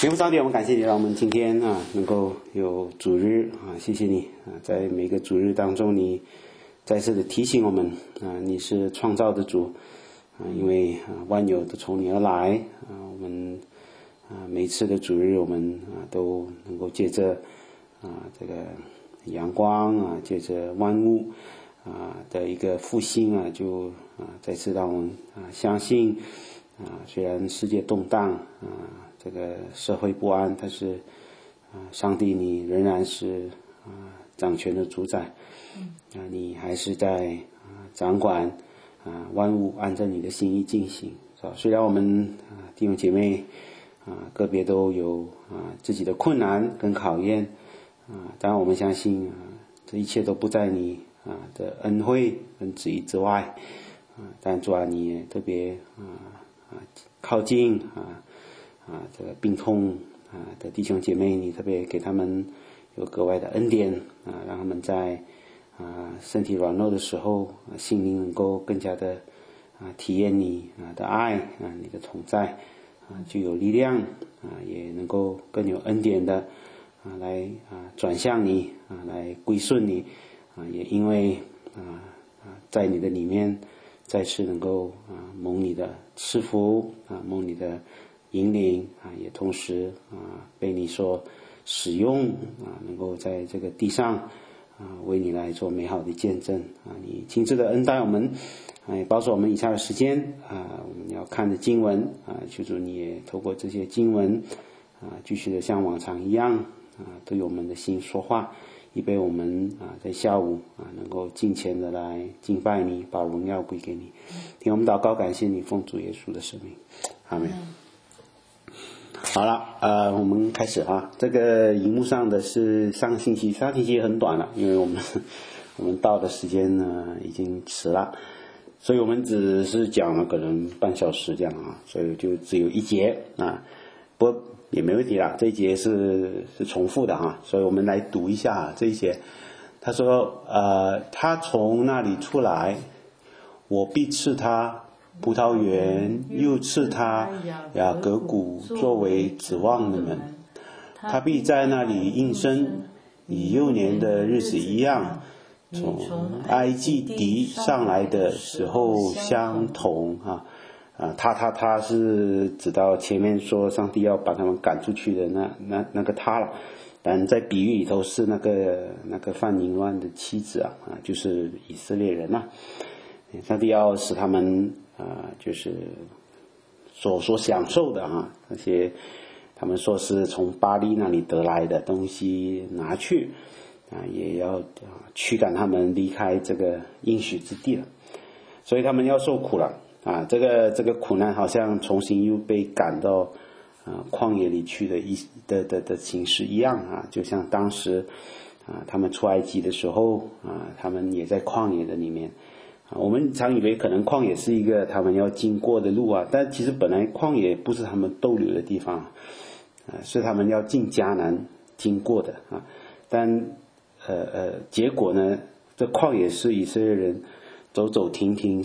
天父上帝，我们感谢你，让我们今天能够有主日谢谢你在每个主日当中，你再次的提醒我们你是创造的主因为万有都从你而来我们每次的主日我们都能够借着这个阳光借着万物的一个复兴就再次让我们相信虽然世界动荡这个社会不安，但是上帝你仍然是掌权的主宰你还是在掌管万物按照你的心意进行虽然我们弟兄姐妹个别都有自己的困难跟考验当然我们相信这一切都不在你的恩惠跟旨意之外但主你也特别靠近这个病痛的弟兄姐妹，你特别给他们有格外的恩典让他们在身体软弱的时候心灵能够更加的体验你的爱你的同在就有力量也能够更有恩典的来转向你来归顺你也因为在你的里面再次能够蒙你的赐福蒙你的引领也同时被你所使用能够在这个地上为你来做美好的见证你亲自的恩待我们也保守我们以下的时间我们要看的经文求主你也透过这些经文继续的像往常一样对我们的心说话预备我们在下午能够敬虔的来敬拜你把荣耀归给你听我们祷告感谢你奉主耶稣的生命阿们好了我们开始这个荧幕上的是上星期也很短了因为我们到的时间呢已经迟了所以我们只是讲了可能半小时这样所以就只有一节不过也没问题啦这一节是重复的所以我们来读一下这一节他说他从那里出来我必赐他葡萄园又赐他雅各谷作为指望的门他必在那里应生与幼年的日子一样从埃及地上来的时候相同他是指到前面说上帝要把他们赶出去的那个他了但在比喻里头是那个犯淫乱的妻子就是以色列人上帝要使他们就是所享受的那些他们说是从巴黎那里得来的东西拿去也要驱赶他们离开这个应许之地了所以他们要受苦了这个苦难好像重新又被赶到旷野里去的形式一样就像当时他们出埃及的时候他们也在旷野的里面我们常以为可能旷野是一个他们要经过的路但其实本来旷野不是他们逗留的地方是他们要进迦南经过的但结果呢这旷野是以色列人走走停停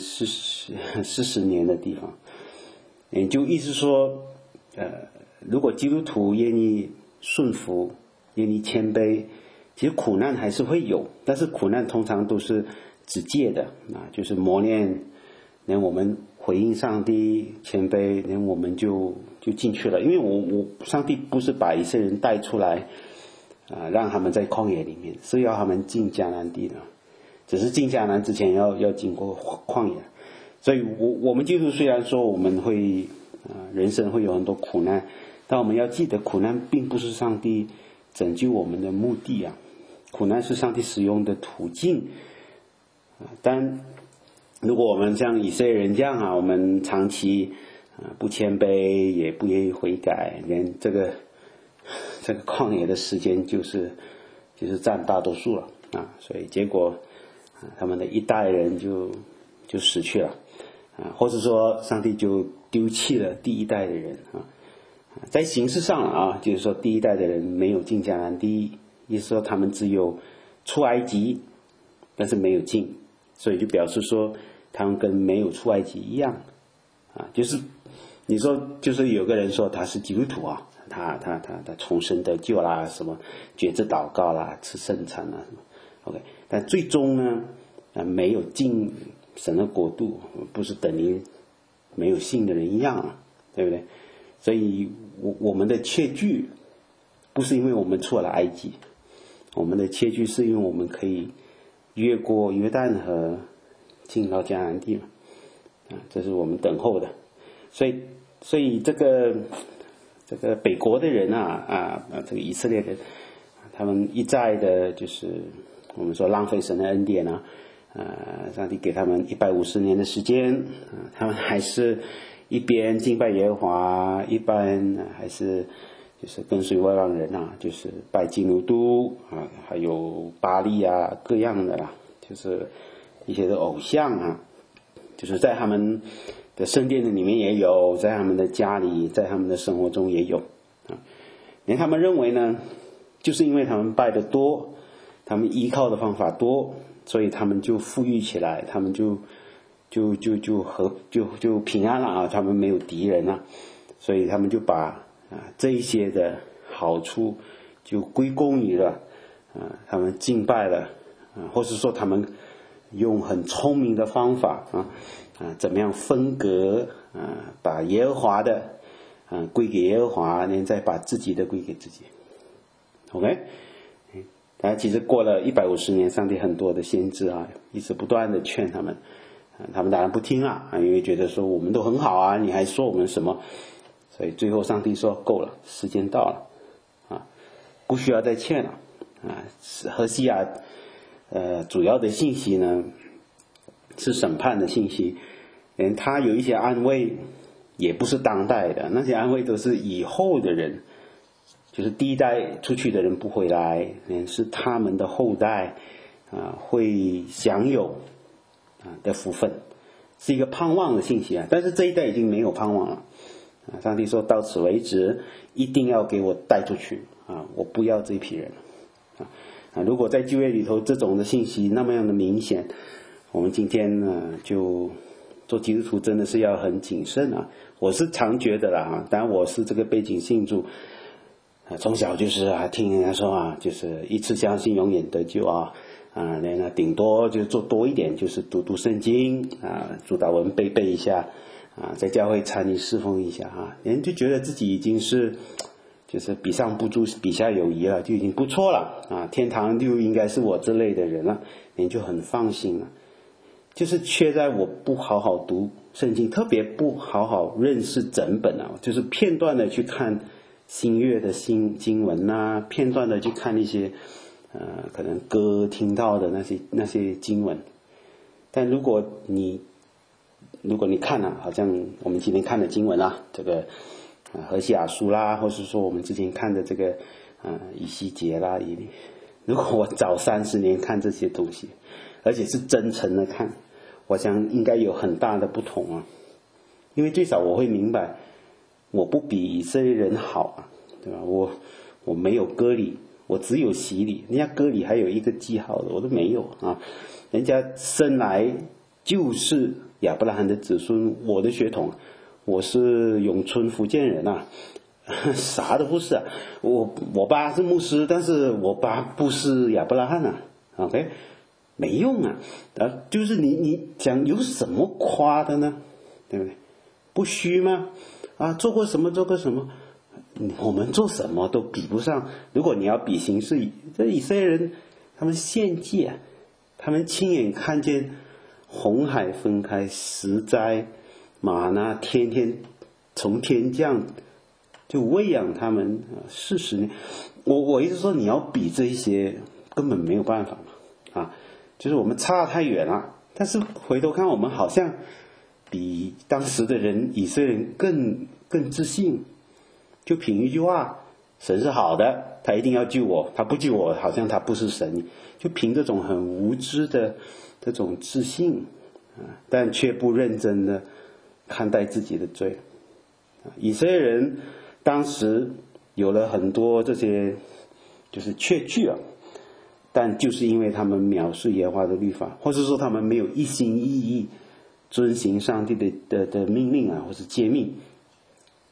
40年的地方也就意思说如果基督徒愿意顺服愿意谦卑其实苦难还是会有但是苦难通常都是直接的就是磨练连我们回应上帝谦卑连我们就进去了因为我上帝不是把以色列人带出来让他们在旷野里面是要他们进迦南地的只是进迦南之前要经过旷野所以我们基督徒虽然说我们会人生会有很多苦难但我们要记得苦难并不是上帝拯救我们的目的苦难是上帝使用的途径但如果我们像以色列人这样我们长期不谦卑也不愿意悔改连这个旷野的时间就是占大多数了所以结果他们的一代人就死去了或者说上帝就丢弃了第一代的人在形式上就是说第一代的人没有进迦南地意思说他们只有出埃及但是没有进所以就表示说他们跟没有出埃及一样就是你说就是有个人说他是基督徒他重生得救啦，什么觉知祷告啦，吃圣餐啦什么 ，OK。但最终呢，没有进神的国度，不是等于没有信的人一样啊，对不对？所以我们的确据不是因为我们出了埃及，我们的确据是因为我们可以越过约旦河进到迦南地嘛，这是我们等候的。所以这个北国的人这个以色列人，他们一再的就是我们说浪费神的恩典啊，上帝给他们150年的时间，他们还是一边敬拜耶和华，一边还是就是跟随外邦人啊，就是拜基督徒啊，还有巴力啊，各样的啦，就是一些的偶像啊，就是在他们的圣殿的里面也有，在他们的家里，在他们的生活中也有啊。连他们认为呢，就是因为他们拜得多，他们依靠的方法多，所以他们就富裕起来，他们就平安了啊，他们没有敌人啊，所以他们就把这一些的好处就归功于了他们敬拜了或是说他们用很聪明的方法怎么样分隔把耶和华的归给耶和华，然后再把自己的归给自己。 OK， 其实过了150年，上帝很多的先知一直不断的劝他们，他们当然不听了因为觉得说我们都很好啊，你还说我们什么？所以最后上帝说够了，时间到了不需要再劝了何西阿主要的信息呢是审判的信息，他有一些安慰也不是当代的，那些安慰都是以后的人，就是第一代出去的人不回来，是他们的后代会享有的福分，是一个盼望的信息但是这一代已经没有盼望了上帝说到此为止，一定要给我带出去我不要这批人如果在旧约里头这种的信息那么样的明显，我们今天呢就做基督徒真的是要很谨慎我是常觉得啦当然我是这个背景信主从小就是听人家说就是一次相信永远得救那顶多就做多一点，就是读圣经主祷文背一下在教会参与侍奉一下人就觉得自己已经是就是比上不足比下有余了，就已经不错了天堂就应该是我这类的人了，人就很放心了。就是缺在我不好好读圣经，特别不好好认识整本就是片段的去看新约的经文片段的去看一些可能歌听到的那些经文。但如果你看好像我们今天看的经文这个何西阿书啦，或是说我们之前看的这个以西结啦，如果我早30年看这些东西，而且是真诚的看，我想应该有很大的不同因为最少我会明白我不比以色列人好对吧？我没有割礼，我只有洗礼，人家割礼还有一个记号的，我都没有人家生来就是亚伯拉罕的子孙，我的血统我是永春福建人啥都不是我爸是牧师，但是我爸不是亚伯拉罕OK， 没用就是你讲有什么夸的呢？对不对？不虚吗？做过什么我们做什么都比不上。如果你要比形式，这以色列人他们献祭他们亲眼看见红海分开，十灾玛纳天天从天降，就喂养他们40年。我一直说你要比这些根本没有办法就是我们差太远了。但是回头看，我们好像比当时的人以色列人更自信，就凭一句话，神是好的，他一定要救我，他不救我好像他不是神，就凭这种很无知的这种自信但却不认真的看待自己的罪。以色列人当时有了很多这些就是确据但就是因为他们藐视耶和华的律法，或者说他们没有一心一意遵行上帝的命令或是诫命，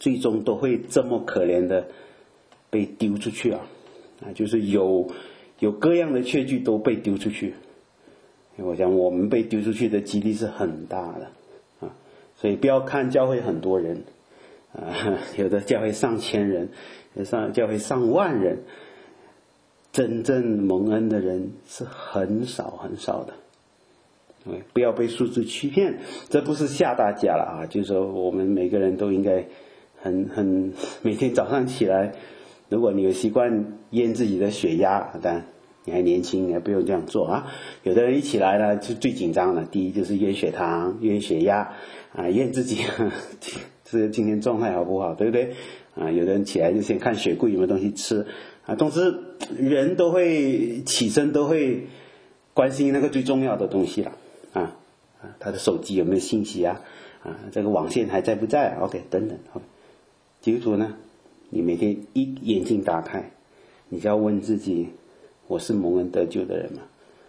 最终都会这么可怜的被丢出去就是有各样的确据都被丢出去。我想我们被丢出去的几率是很大的所以不要看教会很多人有的教会上千人，有的教会上万人，真正蒙恩的人是很少很少的。不要被数字欺骗，这不是吓大家了就是说我们每个人都应该很每天早上起来，如果你有习惯验自己的血压，但你还年轻，你还不用这样做有的人一起来呢，就最紧张了，第一就是验血糖、验血压验自己是今天状态好不好，对不对有的人起来就先看血柜有没有东西吃总之人都会起身都会关心那个最重要的东西了他的手机有没有信息这个网线还在不在OK 等等基督徒呢，你每天一眼睛打开，你就要问自己，我是蒙恩得救的人吗？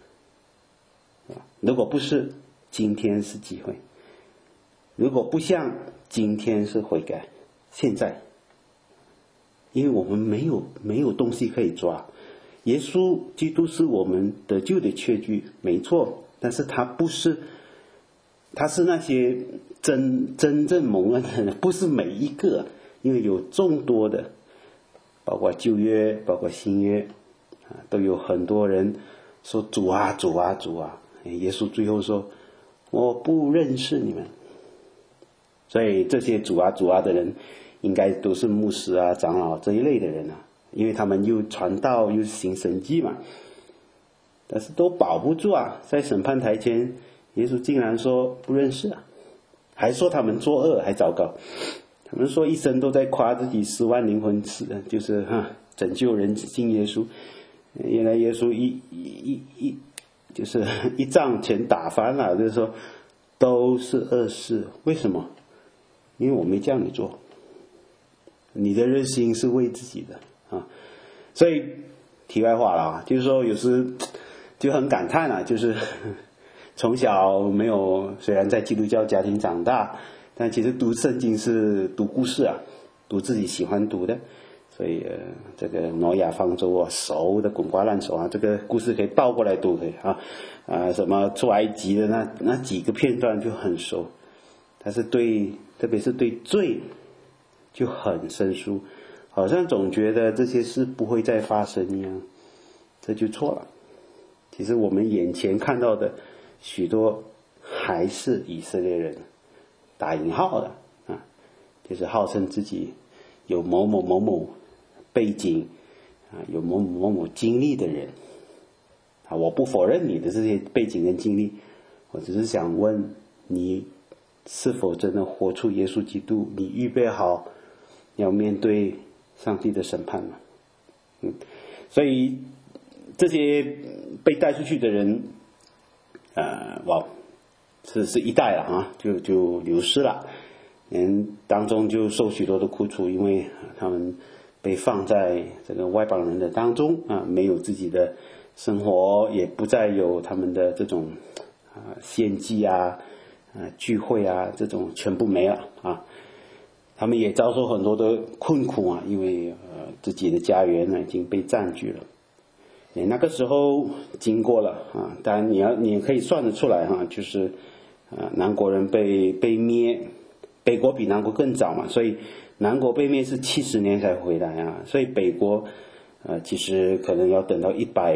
如果不是，今天是机会；如果不像，今天是悔改。现在，因为我们没有东西可以抓，耶稣基督是我们得救的确据，没错，但是他是那些真正蒙恩的人，不是每一个，因为有众多的，包括旧约，包括新约都有很多人说主啊主啊主啊，耶稣最后说我不认识你们。所以这些主啊主啊的人应该都是牧师长老这一类的人因为他们又传道又行神迹嘛，但是都保不住在审判台前，耶稣竟然说不认识还说他们作恶，还糟糕，他们说一生都在夸自己10万灵魂就是拯救人信耶稣，原来耶稣就是一仗全打翻了，就是说都是恶事。为什么？因为我没叫你做，你的热心是为自己的所以题外话了就是说有时就很感叹就是从小没有，虽然在基督教家庭长大，但其实读圣经是读故事读自己喜欢读的。所以这个挪亚方舟熟的滚瓜烂熟这个故事可以倒过来读可以什么出埃及的那几个片段就很熟，但是特别是对罪就很生疏，好像总觉得这些事不会再发生一样，这就错了。其实我们眼前看到的许多还是以色列人，打引号的就是号称自己有某某某某背景有某某某某经历的人我不否认你的这些背景跟经历，我只是想问你是否真的活出耶稣基督，你预备好要面对上帝的审判吗所以这些被带出去的人是一代了就流失了，当中就受许多的苦楚，因为他们被放在这个外邦人的当中没有自己的生活，也不再有他们的这种献祭聚会这种全部没了他们也遭受很多的困苦因为自己的家园已经被占据了。那个时候经过了当然你也可以算得出来就是南国人被灭，北国比南国更早嘛，所以南国被灭是70年才回来所以北国其实可能要等到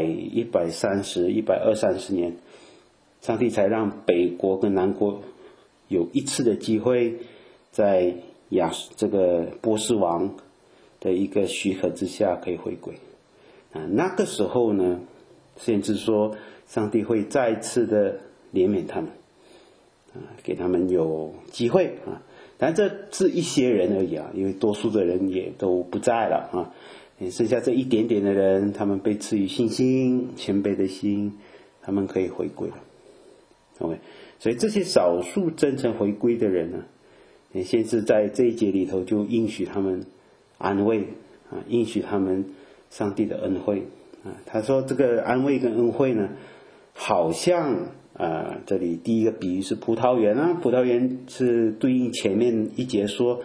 130年，上帝才让北国跟南国有一次的机会，在这个波斯王的一个许可之下可以回归那个时候呢，先知说上帝会再次的怜悯他们给他们有机会但这是一些人而已因为多数的人也都不在了剩下这一点点的人，他们被赐予信心谦卑的心，他们可以回归了OK， 所以这些少数真诚回归的人呢，先是在这一节里头就应许他们安慰应许他们上帝的恩惠他说这个安慰跟恩惠呢，好像这里第一个比喻是葡萄园葡萄园是对应前面一节说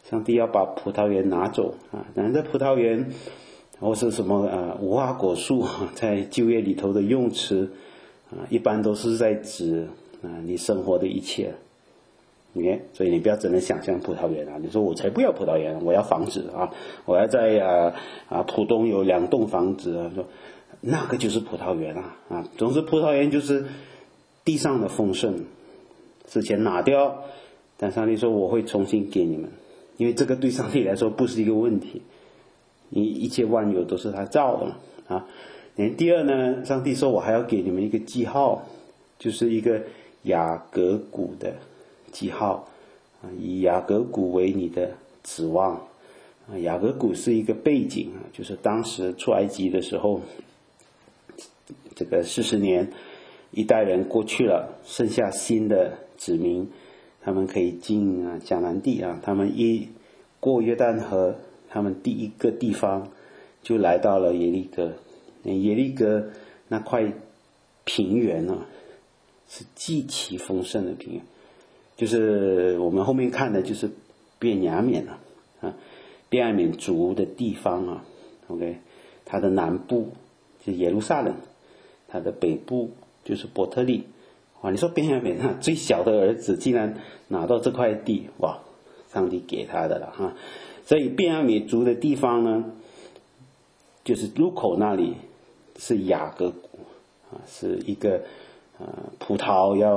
上帝要把葡萄园拿走啊。当然这葡萄园或是什么无花果树，在旧约里头的用词一般都是在指你生活的一切。所以你不要真的想象葡萄园啊！你说我才不要葡萄园，我要房子啊！我要在浦东有2栋房子啊！说那个就是葡萄园啊！总之葡萄园就是地上的丰盛，之前拿掉，但上帝说我会重新给你们，因为这个对上帝来说不是一个问题，因为一切万有都是他造的嘛啊！第二呢，上帝说我还要给你们一个记号，就是一个雅各谷的记号，以雅各谷为你的指望。雅各谷是一个背景，就是当时出埃及的时候，这个40年一代人过去了，剩下新的子民，他们可以进迦南地啊。他们一过约旦河，他们第一个地方就来到了耶利哥。耶利哥那块平原是极其丰盛的平原，就是我们后面看的就是便雅悯便雅悯族的地方OK， 它的南部就是耶路撒冷，它的北部就是伯特利。你说便雅悯最小的儿子竟然拿到这块地，哇，上帝给他的了所以便雅悯族的地方呢，就是入口那里是雅各谷是一个葡萄要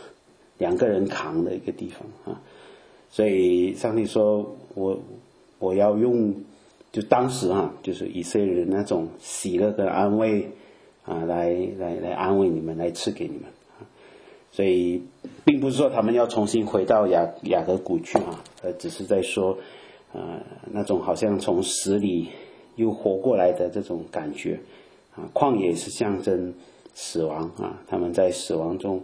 2个人扛的一个地方所以上帝说我要用，就当时就是以色列人那种喜乐跟安慰来安慰你们，来赐给你们所以并不是说他们要重新回到雅各谷去只是在说那种好像从死里又活过来的这种感觉旷野是象征死亡他们在死亡中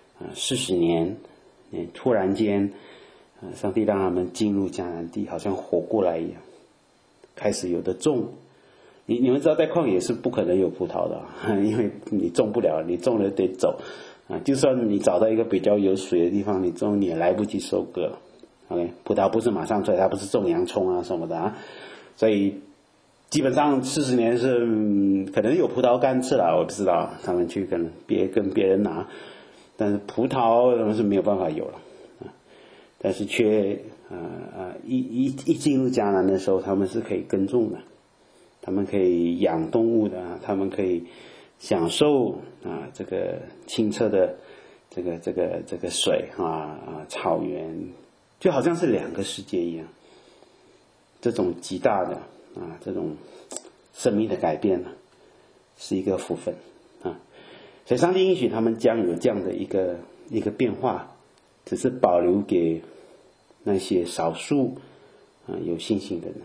40年突然间上帝让他们进入迦南地，好像活过来一样，开始有的种。你们知道在旷野是不可能有葡萄的因为你种不了，你种了得走就算你找到一个比较有水的地方，你种你也来不及收割了。 OK， 葡萄不是马上出来，它不是种洋葱什么的所以基本上40年是可能有葡萄干吃了，我不知道他们去跟别人拿，但是葡萄是没有办法有了但是却一进入迦南的时候，他们是可以耕种的，他们可以养动物的，他们可以享受这个清澈的这个水草原，就好像是2个世界一样。这种极大的这种生命的改变是一个福分所以上帝应许他们将有这样的一个变化，只是保留给那些少数有信心的人。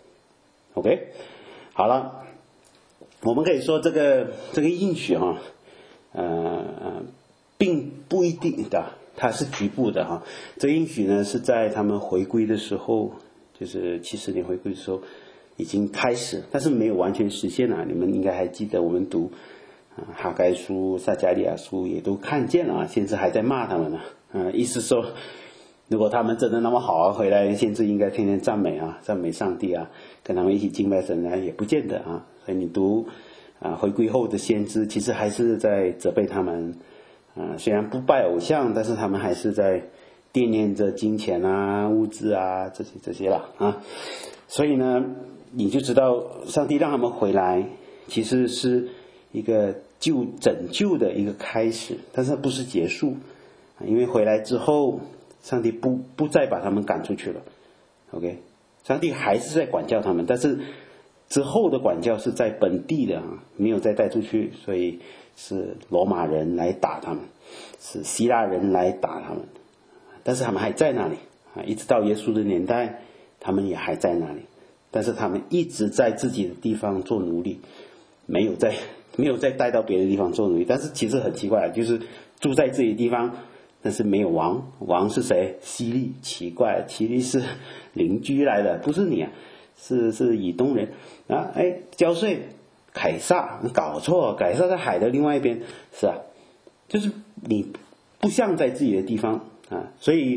OK， 好了，我们可以说这个应许并不一定的，它是局部的这个应许呢是在他们回归的时候，就是70年回归的时候已经开始，但是没有完全实现你们应该还记得我们读哈该书、撒迦利亚书也都看见了先知还在骂他们意思说如果他们真的那么好回来，先知应该天天赞美赞美上帝跟他们一起敬拜神也不见得所以你读回归后的先知其实还是在责备他们虽然不拜偶像，但是他们还是在惦念着金钱物质这些了所以呢你就知道上帝让他们回来其实是一个拯救的一个开始，但是不是结束因为回来之后上帝不再把他们赶出去了 OK， 上帝还是在管教他们，但是之后的管教是在本地的没有再带出去，所以是罗马人来打他们，是希腊人来打他们，但是他们还在那里一直到耶稣的年代他们也还在那里，但是他们一直在自己的地方做奴隶，没有再带到别的地方做奴隶。但是其实很奇怪，就是住在自己的地方，但是没有王是谁？希利。奇怪，希利是邻居来的，不是你是以东人交税凯撒，搞错，凯撒在海的另外一边，是就是你不像在自己的地方所以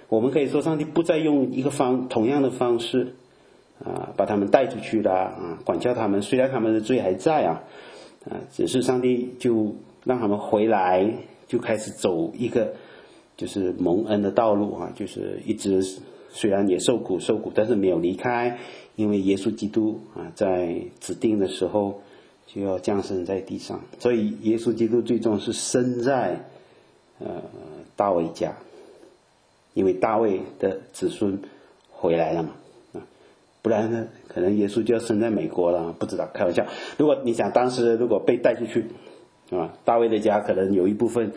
我们可以说上帝不再用同样的方式把他们带出去了管教他们，虽然他们的罪还在只是上帝就让他们回来，就开始走一个就是蒙恩的道路就是一直虽然也受苦，但是没有离开，因为耶稣基督在指定的时候就要降生在地上，所以耶稣基督最终是生在大卫家，因为大卫的子孙回来了嘛不然呢可能耶稣就要生在美国了，不知道，开玩笑。如果你想当时如果被带出去大卫的家可能有一部分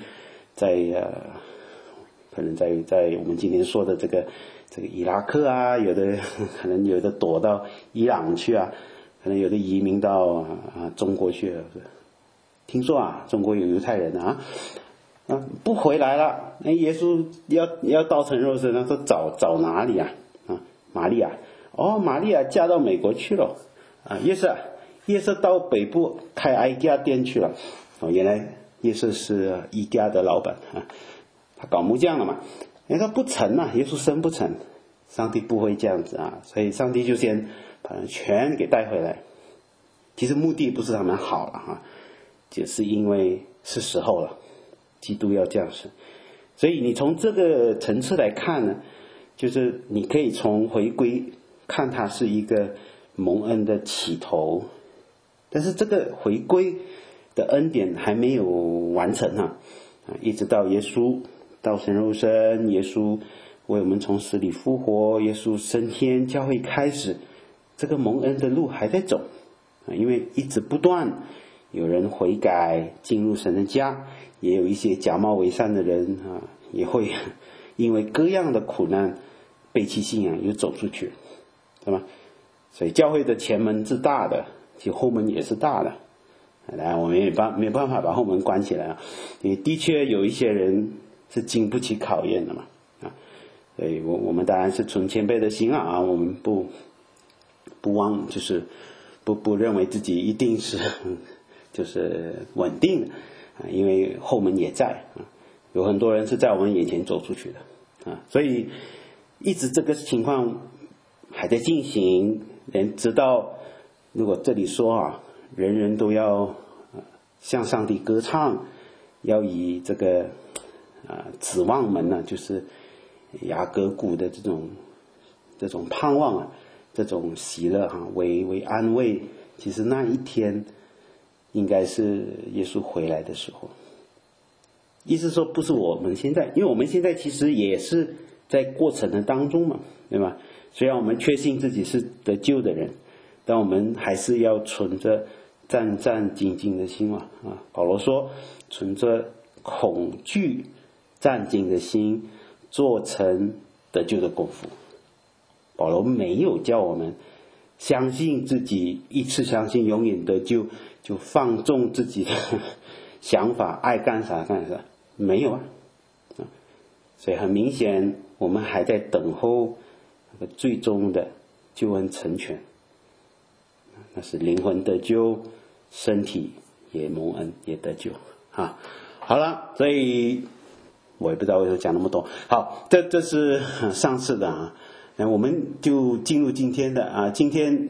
可能在我们今天说的这个伊拉克有的可能有的躲到伊朗去可能有的移民到中国去听说中国有犹太人不回来了，耶稣要道成肉身，他说找哪里玛利亚玛利亚嫁到美国去了约瑟到北部开一家店去了原来约瑟是一家的老板他搞木匠了嘛，他不成耶稣生不成，上帝不会这样子所以上帝就先把人全给带回来，其实目的不是他们好了就是因为是时候了，基督要降生，所以你从这个层次来看呢，就是你可以从回归看它是一个蒙恩的起头，但是这个回归的恩典还没有完成一直到耶稣道成肉身，耶稣为我们从死里复活，耶稣升天，教会开始，这个蒙恩的路还在走因为一直不断有人悔改进入神的家，也有一些假冒伪善的人也会因为各样的苦难背弃信仰又走出去，对吗？所以教会的前门是大的，其实后门也是大的，我们也没办法把后门关起来因为的确有一些人是经不起考验的嘛所以我们当然是存谦卑的心我们不忘就是不认为自己一定是就是稳定的因为后门也在有很多人是在我们眼前走出去的所以一直这个情况还在进行，人知道如果这里说人人都要向上帝歌唱，要以这个指望门就是雅各谷的这种盼望这种喜乐为安慰，其实那一天应该是耶稣回来的时候，意思说不是我们现在，因为我们现在其实也是在过程的当中嘛，对吧？虽然我们确信自己是得救的人，但我们还是要存着战战兢兢的心保罗说存着恐惧战兢的心做成得救的功夫。保罗没有叫我们相信自己一次相信永远得救，就放纵自己的想法，爱干啥干啥，没有所以很明显我们还在等候那个最终的救恩成全，那是灵魂得救，身体也蒙恩也得救好了，所以我也不知道为什么讲那么多。好，这是上次的我们就进入今天的今天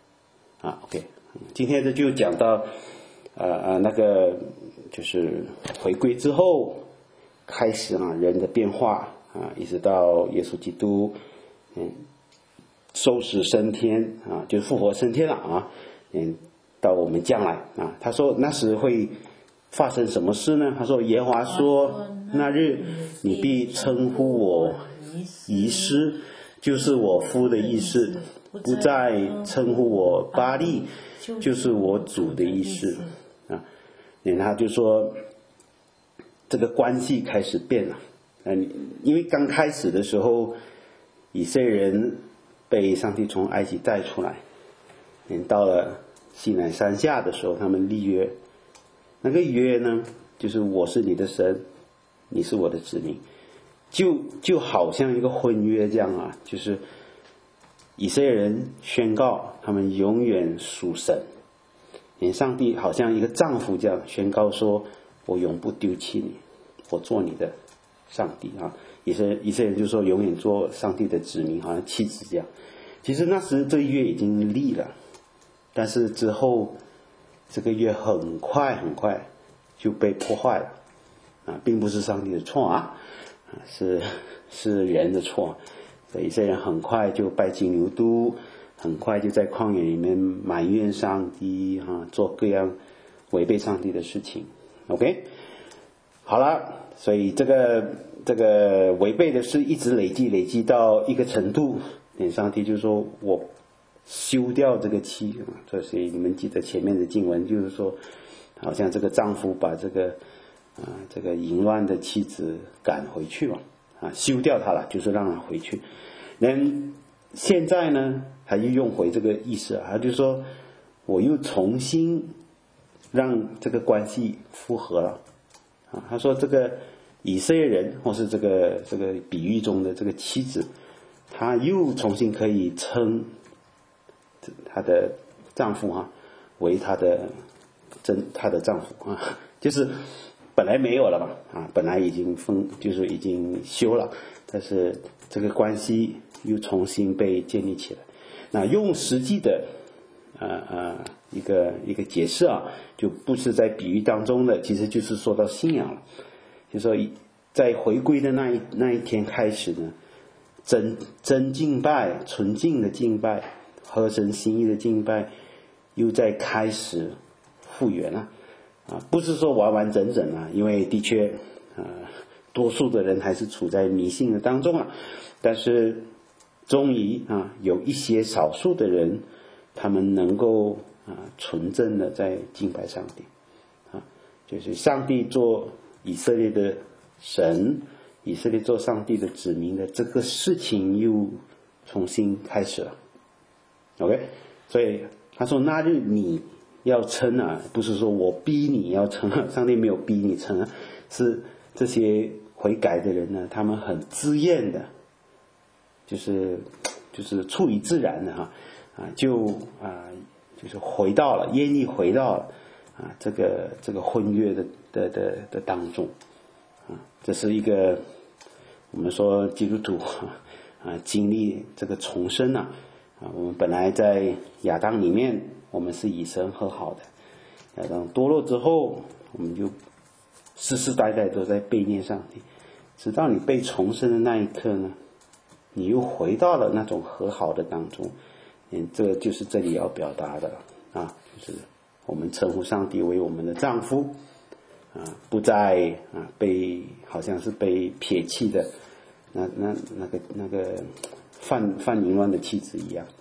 OK， 今天的就讲到那个就是回归之后开始人的变化一直到耶稣基督收拾升天就复活升天了到我们将来他说那时会发生什么事呢？他说耶和华说那日你必称呼我遗失，就是我夫的意思，不再称呼我巴力，就是我主的意思他就说这个关系开始变了因为刚开始的时候以色列人被上帝从埃及带出来到了西乃山下的时候他们立约，那个约呢就是我是你的神，你是我的子民，就好像一个婚约这样就是以色列人宣告他们永远属神，上帝好像一个丈夫这样宣告说我永不丢弃你，我做你的上帝以色列人就说永远做上帝的子民，好像妻子这样。其实那时这约已经立了，但是之后这个约很快就被破坏了并不是上帝的错是人的错。所以以色列人很快就拜金牛犊，很快就在旷野里面埋怨上帝做各样违背上帝的事情。 OK， 好了，所以这个违背的事一直累积到一个程度，上帝就说我休掉这个妻。所以你们记得前面的经文就是说，好像这个丈夫把这个淫乱的妻子赶回去嘛，休掉她了，就是让她回去。现在呢，他又用回这个意思他就说我又重新让这个关系复合了他说这个以色列人或是这个比喻中的这个妻子，她又重新可以称她的丈夫为她的丈夫就是本来没有了嘛本来已经就是已经休了，但是这个关系又重新被建立起来。那用实际的一个解释就不是在比喻当中的，其实就是说到信仰了。就说在回归的那一天开始呢，真敬拜、纯净的敬拜、合神心意的敬拜又在开始复原了不是说完完整整因为的确多数的人还是处在迷信的当中但是终于有一些少数的人，他们能够纯正的在敬拜上帝就是上帝做以色列的神，以色列做上帝的子民的这个事情又重新开始了。 OK， 所以他说那日你要称不是说我逼你要称上帝没有逼你称是这些悔改的人呢，他们很自愿的，就是出于自然的就是回到了，愿意回到了这个婚约的当中这是一个我们说基督徒经历这个重生我们本来在亚当里面，我们是与神和好的，亚当堕落之后，我们就世世代代都在背念上帝，直到你被重生的那一刻呢，你又回到了那种和好的当中。这就是这里要表达的就是我们称呼上帝为我们的丈夫不再好像是被撇弃的那个犯淫乱的妻子一样。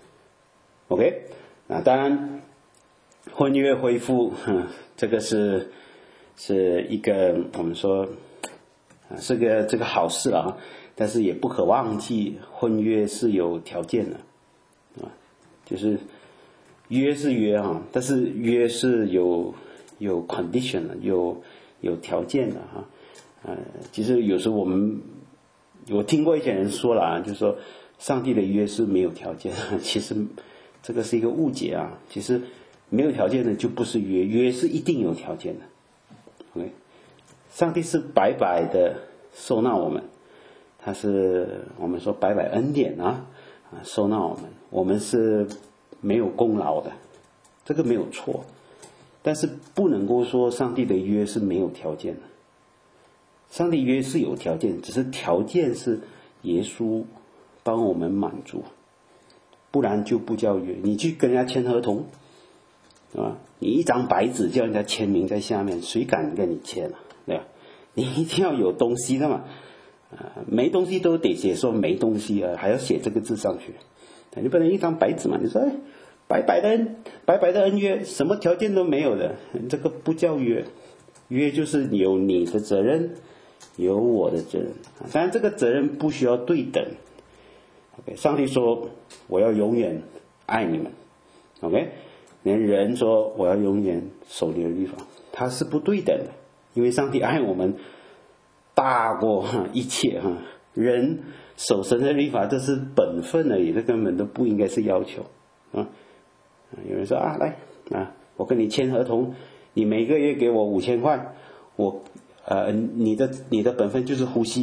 OK， 当然婚约恢复这个是一个我们说是这个好事但是也不可忘记婚约是有条件的就是约是约但是约是有 condition 的，有条件的其实有时候我听过一些人说了就是说上帝的约是没有条件其实这个是一个误解其实没有条件的就不是约，约是一定有条件的。 OK， 上帝是白白的收纳我们，他是我们说白白恩典收纳我们，我们是没有功劳的，这个没有错，但是不能够说上帝的约是没有条件的。上帝约是有条件，只是条件是耶稣帮我们满足，不然就不叫约。你去跟人家签合同你一张白纸叫人家签名在下面，谁敢跟你签对吧？你一定要有东西的嘛没东西都得写说没东西还要写这个字上去，你不能一张白纸嘛，你说白白的恩约，什么条件都没有的，这个不叫约。约就是有你的责任，有我的责任当然这个责任不需要对等。 OK， 上帝说我要永远爱你们 OK， 连人说我要永远守你的律法，它是不对等的，因为上帝爱我们大过一切人守神的律法这是本分而已，这根本都不应该是要求有人说来我跟你签合同，你每个月给我5000块，你的本分就是呼吸，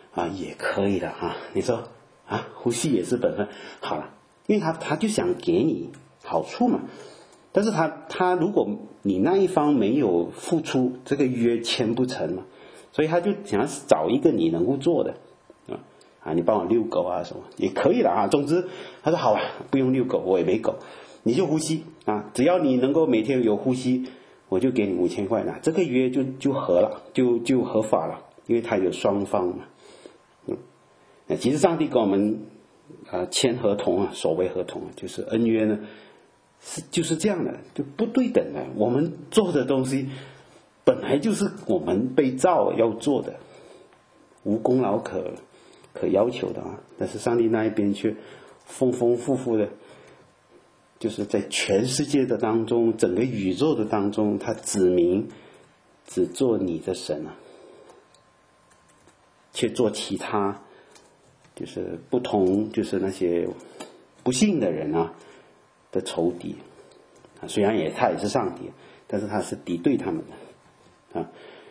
也可以的你说呼吸也是本分，好了，因为他就想给你好处嘛。但是他如果你那一方没有付出，这个约签不成嘛，所以他就想要找一个你能够做的你帮我遛狗什么也可以了总之他说好了，不用遛狗，我也没狗，你就呼吸只要你能够每天有呼吸，我就给你5000块呢，这个约就合了，就合法了，因为他有双方嘛。其实上帝跟我们签合同所谓合同就是恩约呢，就是这样的，就不对等的。我们做的东西本来就是我们被造要做的，无功劳可要求的但是上帝那一边却丰丰富富的，就是在全世界的当中，整个宇宙的当中，他指明只做你的神却做其他就是不同，就是那些不信的人的仇敌虽然他也是上帝，但是他是敌对他们的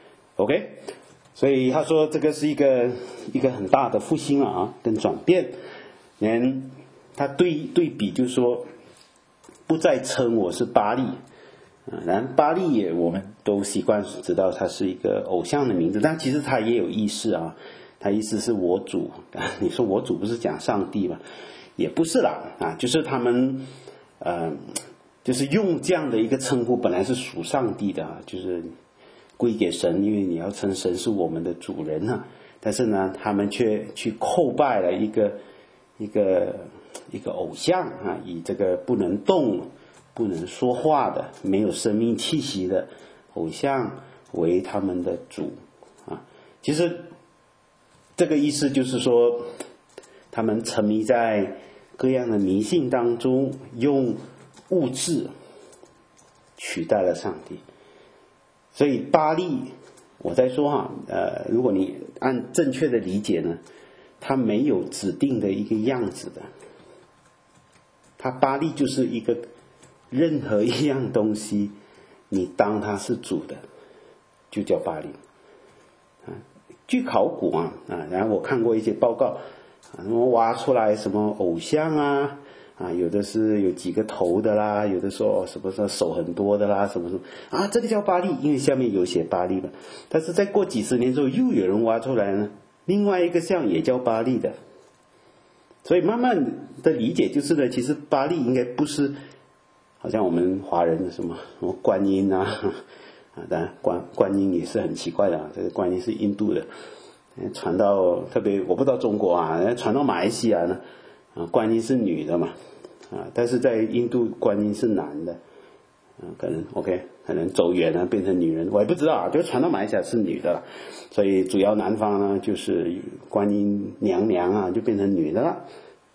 OK， 所以他说这个是一个很大的复兴跟转变。他对比就是说，不再称我是巴力然后巴力我们都习惯知道它是一个偶像的名字，但其实它也有意思它意思是我主你说我主不是讲上帝吗？也不是啦就是他们就是用这样的一个称呼，本来是属上帝的就是归给神，因为你要称神是我们的主人但是呢他们却去叩拜了一个偶像以这个不能动不能说话的没有生命气息的偶像为他们的主其实这个意思就是说，他们沉迷在各样的迷信当中，用物质取代了上帝。所以巴力，我在说如果你按正确的理解呢，它没有指定的一个样子的，它巴力就是一个任何一样东西，你当它是主的，就叫巴力据考古然后我看过一些报告什么挖出来什么偶像有的是有几个头的啦，有的说什么手很多的啦，什么这个叫巴力，因为下面有写巴力嘛。但是再过几十年之后，又有人挖出来呢，另外一个像也叫巴力的。所以慢慢的理解就是呢，其实巴力应该不是好像我们华人的什么观音当然观音也是很奇怪的这个观音是印度的，传到特别我不知道中国传到马来西亚呢观音是女的嘛但是在印度观音是男的可能 OK 可能走远了变成女人，我也不知道就传到马来西亚是女的了，所以主要南方呢就是观音娘娘就变成女的了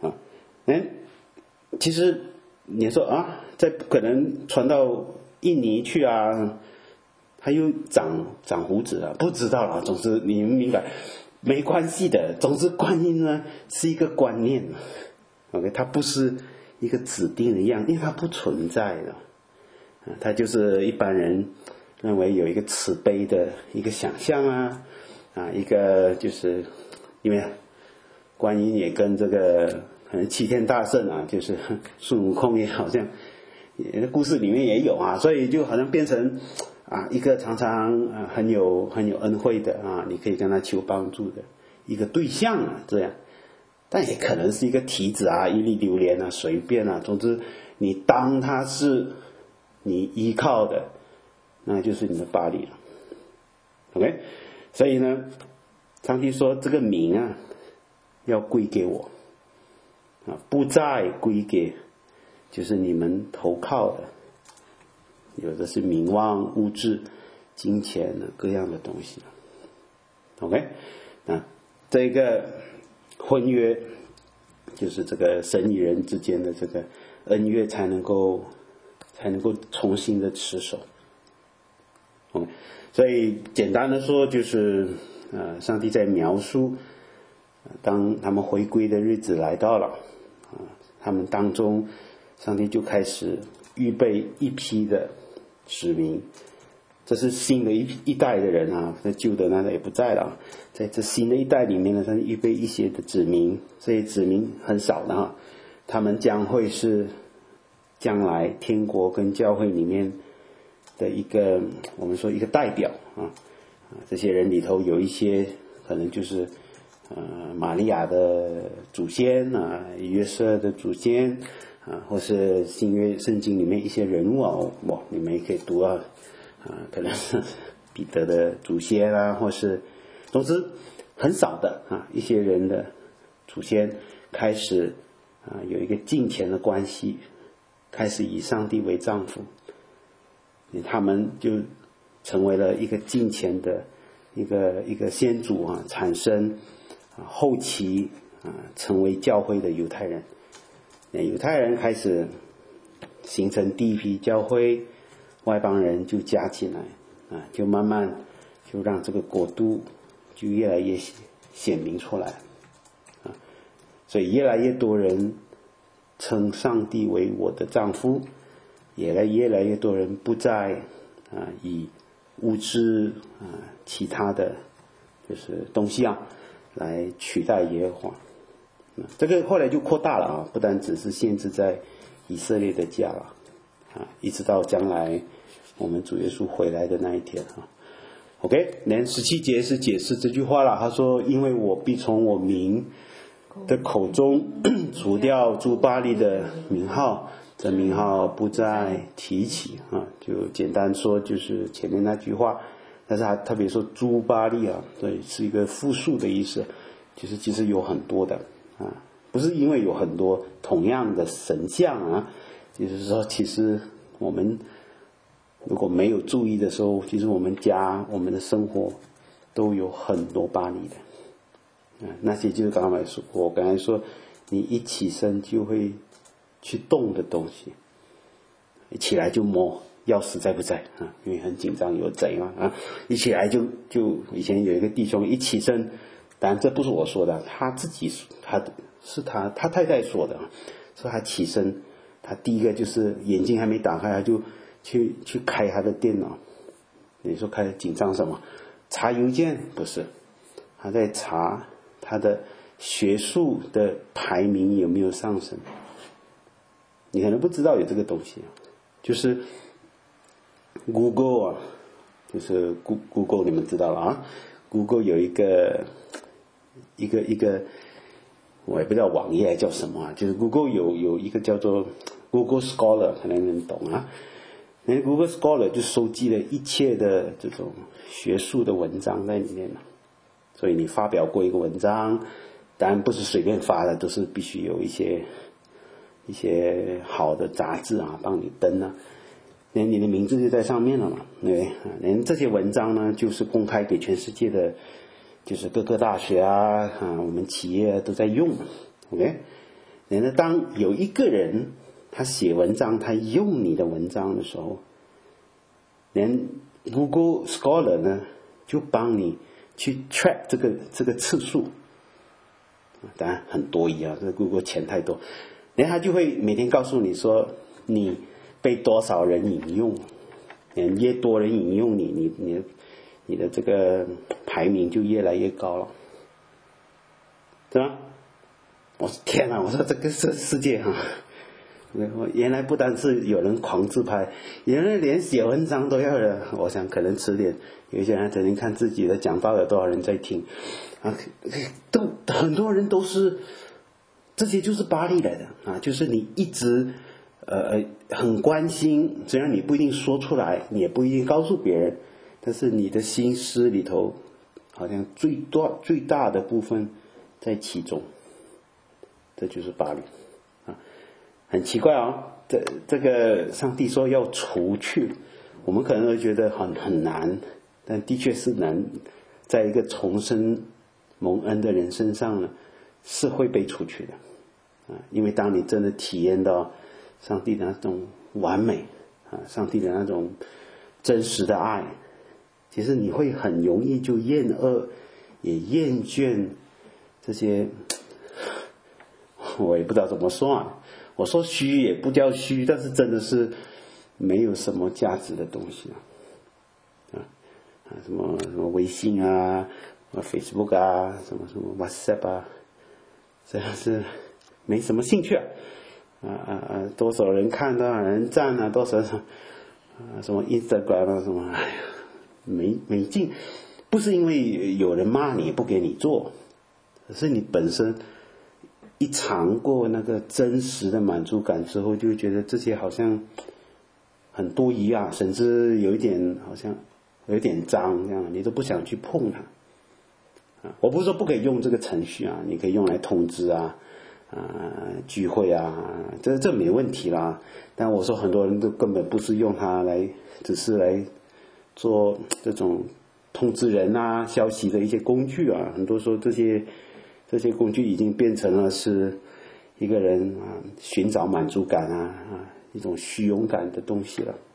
其实你说在可能传到印尼去他又长胡子了，不知道了。总之你们明白，没关系的。总之观音呢是一个观念，OK， 它不是一个指定的样，因为它不存在的，它就是一般人认为有一个慈悲的一个想象一个就是因为观音也跟这个可能齐天大圣就是孙悟空也好像故事里面也有所以就好像变成一个常常很有恩惠的你可以跟他求帮助的一个对象这样，但也可能是一个提子一粒榴莲随便总之你当他是你依靠的，那就是你的巴力了 OK， 所以呢上帝说这个名要归给我不再归给就是你们投靠的，有的是名望物质金钱各样的东西 OK， 这个婚约就是这个神与人之间的这个恩约才能够重新的持守所以简单的说就是上帝在描述当他们回归的日子来到了他们当中上帝就开始预备一批的使民这是新的一代的人啊，那旧的那也不在了。在这新的一代里面呢，他预备一些的子民，这些子民很少的哈，他们将会是将来天国跟教会里面的一个，我们说一个代表啊。这些人里头有一些可能就是玛利亚的祖先啊，约瑟的祖先啊，或是新约圣经里面一些人物啊，你们也可以读啊，可能是彼得的祖先啊，或是总之很少的啊一些人的祖先开始有一个敬虔的关系，开始以上帝为丈夫，他们就成为了一个敬虔的一个先祖啊，产生后期成为教会的犹太人。犹太人开始形成第一批教会，外邦人就加进来就慢慢就让这个国度就越来越显明出来所以越来越多人称上帝为我的丈夫，越来越多人不再以物质其他的就是东西来取代耶和华。这个后来就扩大了不单只是限制在以色列的家了一直到将来我们主耶稣回来的那一天OK， 连17节是解释这句话了，他说因为我必从我民的口中除掉诸巴力的名号，这名号不再提起就简单说就是前面那句话，但是他特别说诸巴力对，是一个复数的意思，就是其实有很多的不是因为有很多同样的神像就是说其实我们如果没有注意的时候，其实我们家我们的生活都有很多巴力的那些就是我刚才说你一起身就会去动的东西，一起来就摸钥匙在不在因为很紧张有贼一起来就以前有一个弟兄一起身，当然这不是我说的，他自己他太太说的，说他起身，他第一个就是眼睛还没打开，他就去开他的电脑。你说开始紧张什么？查邮件？不是，他在查他的学术的排名有没有上升。你可能不知道有这个东西就是 Google 就是 Google 你们知道了Google 有一个我也不知道网页叫什么就是 Google 有一个叫做 Google Scholar， 可能你们懂那 Google Scholar 就收集了一切的这种学术的文章在里面所以你发表过一个文章，当然不是随便发的，都是必须有一些好的杂志帮你登连你的名字就在上面了嘛，对不对？连这些文章呢就是公开给全世界的，就是各个大学我们企业都在用 OK， 然后当有一个人他写文章，他用你的文章的时候，连 Google Scholar 呢就帮你去 track 这个次数，当然很多疑这 Google 钱太多，然后他就会每天告诉你说你被多少人引用，越多人引用你的这个排名就越来越高了，是吧？我天哪！我说这个世界原来不单是有人狂自拍，原来连写文章都要的。我想可能迟点有一些人整天看自己的讲道有多少人在听都很多人都是这些就是巴力来的就是你一直很关心，虽然你不一定说出来，你也不一定告诉别人，但是你的心思里头好像最大的部分在其中，这就是巴力很奇怪这个上帝说要除去，我们可能会觉得很难，但的确是难，在一个重生蒙恩的人身上呢是会被除去的因为当你真的体验到上帝的那种完美上帝的那种真实的爱，其实你会很容易就厌恶也厌倦这些我也不知道怎么说我说虚也不叫虚，但是真的是没有什么价值的东西什么微信啊、Facebook 啊、什么 WhatsApp 啊，这样是没什么兴趣多少人看多少人赞啊，多少什么 Instagram 啊什么，哎呀，没劲。不是因为有人骂你不给你做，可是你本身一尝过那个真实的满足感之后，就会觉得这些好像很多余啊，甚至有一点好像有点脏这样，你都不想去碰它我不是说不可以用这个程序啊，你可以用来通知聚会这没问题啦。但我说很多人都根本不是用它来，只是来做这种通知人消息的一些工具很多时候这些工具已经变成了是一个人寻找满足感一种虚荣感的东西了。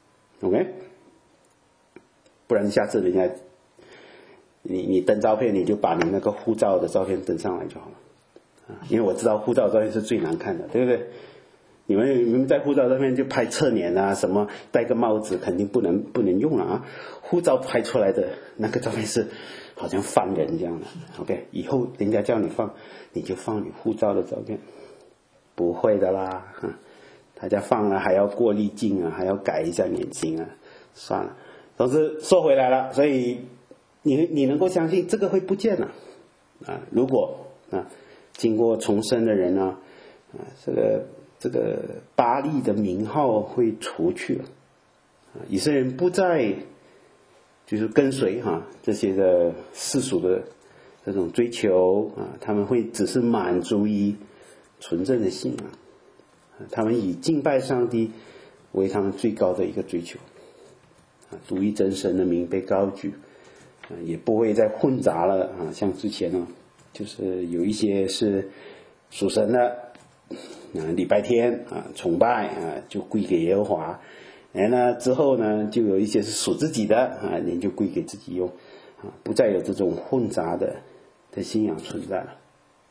OK， 不然下次人家你登照片，你就把你那个护照的照片登上来就好了因为我知道护照照片是最难看的，对不对？你们在护照上面就拍侧脸什么戴个帽子肯定不能用了护照拍出来的那个照片是好像犯人这样的。 OK， 以后人家叫你放，你就放你护照的照片，不会的啦大家放了还要过滤镜还要改一下眼睛算了。总之说回来了，所以你能够相信这个会不见了如果经过重生的人这个巴力的名号会除去了以色列人不再就是跟随这些的世俗的这种追求他们会只是满足于纯正的信仰他们以敬拜上帝为他们最高的一个追求独一真神的名被高举也不会再混杂了像之前就是有一些是属神的礼拜天崇拜就归给耶和华，然后呢之后呢就有一些是属自己的你就归给自己用不再有这种混杂的信仰存在了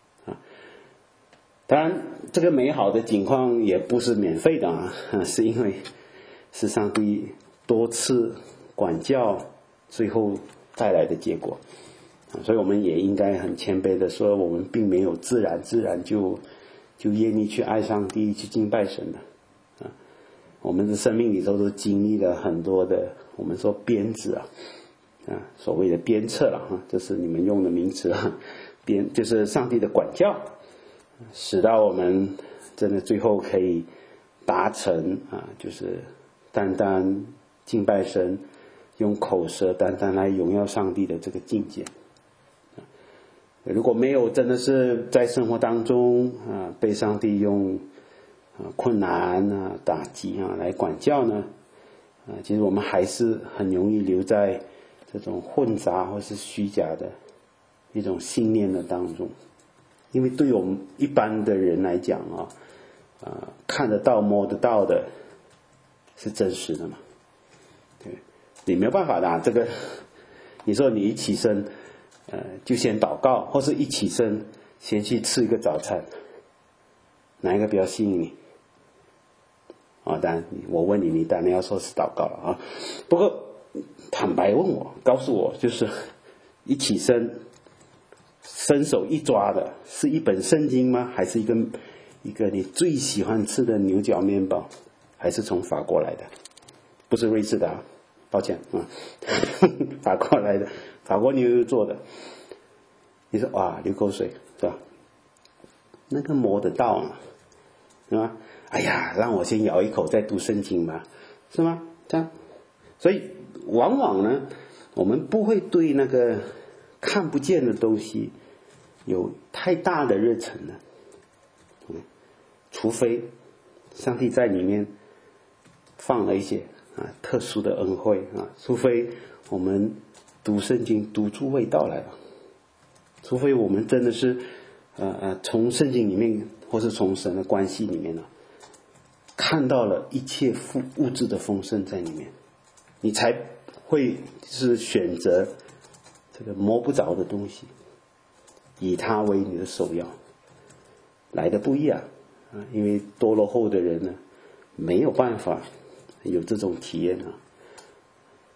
当然这个美好的景况也不是免费的是因为是上帝多次管教最后带来的结果所以我们也应该很谦卑的说，我们并没有自然就愿意去爱上帝去敬拜神的我们的生命里头都经历了很多的我们说鞭子所谓的鞭策了这是你们用的名词就是上帝的管教使到我们真的最后可以达成就是单单敬拜神用口舌单单来荣耀上帝的这个境界如果没有真的是在生活当中被上帝用困难打击来管教呢其实我们还是很容易留在这种混杂或是虚假的一种信念的当中因为对我们一般的人来讲看得到摸得到的是真实的嘛对，你没有办法的这个你说你一起身就先祷告或是一起身先去吃一个早餐哪一个比较吸引你当然我问你当然要说是祷告了不过坦白问我告诉我就是一起身伸手一抓的是一本圣经吗还是一个你最喜欢吃的牛角面包还是从法国来的不是瑞士的抱歉法国来的法国牛肉做的你说哇流口水是吧那个摸得到是吧哎呀让我先咬一口再读圣经吧是吗这样所以往往呢我们不会对那个看不见的东西有太大的热忱的除非上帝在里面放了一些特殊的恩惠除非我们读圣经读出味道来了除非我们真的是从圣经里面或是从神的关系里面看到了一切物质的丰盛在里面你才会是选择这个摸不着的东西以它为你的首要来的不易因为多落后的人呢没有办法有这种体验